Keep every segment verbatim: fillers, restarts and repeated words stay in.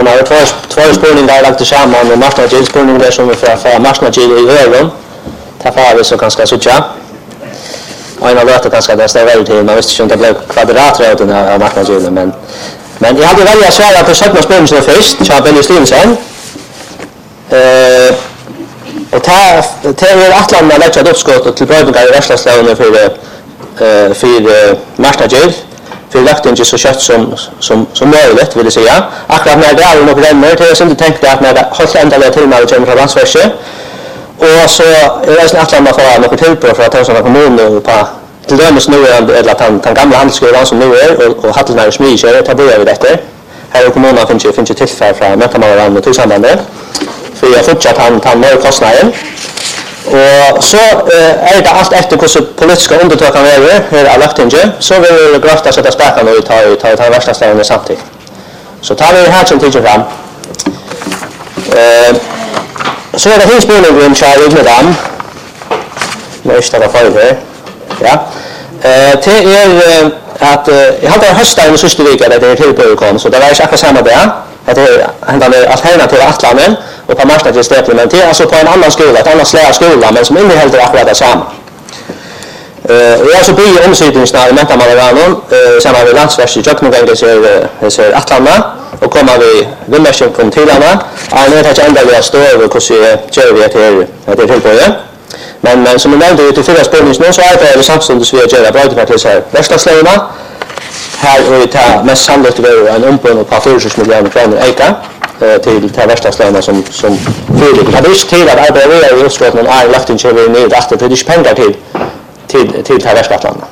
man har två två spårningar lagt samman och marknadsgill spårningar som är för för marknadsgill i öron. Ta för det så ganska så tjocka. Och en av det ganska det är väldigt till man visste inte blev kvadratraden av marknadsgillen men men jag hade välja svara på själva spårningen så först så Benny Stevenson. Eh och ta ta är Atlanten att lägga uppskott till brödingar i Västlandslänen för eh för marknadsgill. För lagt inte så kött som som som möjligt vill jag säga. Akkurat när det är några vänner till jag inte tänkte att när det har ända det till mig till transferse. Och så är det snart att man får något till på för att ta såna kommuner på till dömes nu eller att han den gamla handelsskolan som nu är och, och Hattelnäs smyr så det tar börja vi detta. Här i kommunen finns ju finns ju tillfälle för att man kan med tusenbandet. För jag fortsatt han han mer kostnader. Och så eh, är det allt efter hur politiska undertök kan vara här är lagt inte så vill vi grafta sätta späkan och ta ta ta värsta ställen samtidigt. Så tar vi här som teacher fram. Eh så är det finns spelning i Charlie med dem. Nu ska jag få det. Ja. Eh det är att jag hade hösten och sista veckan det är till på kom så det var ju akkurat samma där. Att det handlar alternativ Atlanten och på marknaden istället men det är alltså på en annan skola, ett annat slag skola men som innehåller akkurat det samma. Eh och jag så blir omsydningsna i mentamaranon eh samma med landsvärs i Jöknogänge så är så Atlanta och kommer vi vimmersen kom till henne. Jag vet att jag ändå vill stå över hur så gör vi till att det till på det. Men men som jag nämnde ut i förra spelningen nu så är det samtidigt vi gör bra för att så Västlandslänen här och ta mest sannolikt över en umpån på fyrtio miljoner kronor eka till till Västlandslänen som som för det hade ju till att arbeta i utskottet men är lagt inte över ner att det är pengar till till till till Västlandslänen.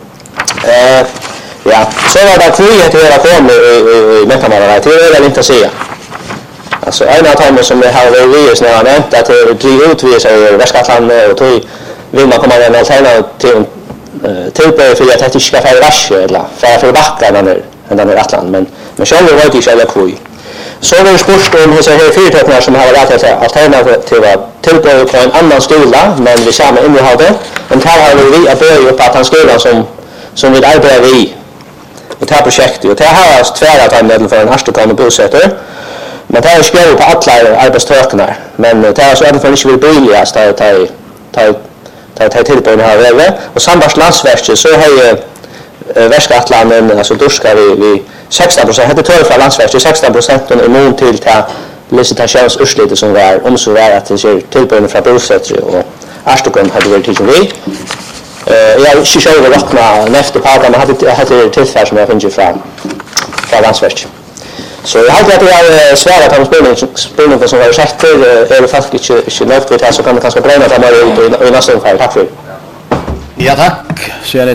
Eh ja, så var det kvalitet att göra kom i mentamara till det är inte att säga. Alltså en av dem som det har varit när han nämnt att det blir utvisar i Västlandslänen och tog vill man komma en alternativ till tillbörd för att det inte ska få rasch eller för för backa när den är Atlanten men men själva var det inte eller kul. Så var det sport om så här fyrtöknar som har varit alternativ tillbörd på en annan skola men vi samma innehåll men här har vi att börja på att han skolan som som vi arbetar i och det här projektet och det här har tvärat av medel för en arstokan och bosätter men det är skrivet på alla arbetstagarna men det är så även för inte vill billigast att ta ta ta ta till på den här vägen och sambars landsverket så har ju Västlandslänen alltså dorskar vi vi sexton procent hade tolv från landsverket sexton procent är mån till ta licitations urslite som var om så var att det ser till på den från bosätter och arstokan hade väl till vi eh jag skulle ju räkna nästa part man hade hade tillfälle som jag finner fram från landsverket. Så jag hade att jag svarat på spelningen spelningen som var sagt till är det faktiskt inte något för att så kan man kanske bräna det mer i nästa omgång. Tack för. Ja tack. Så är det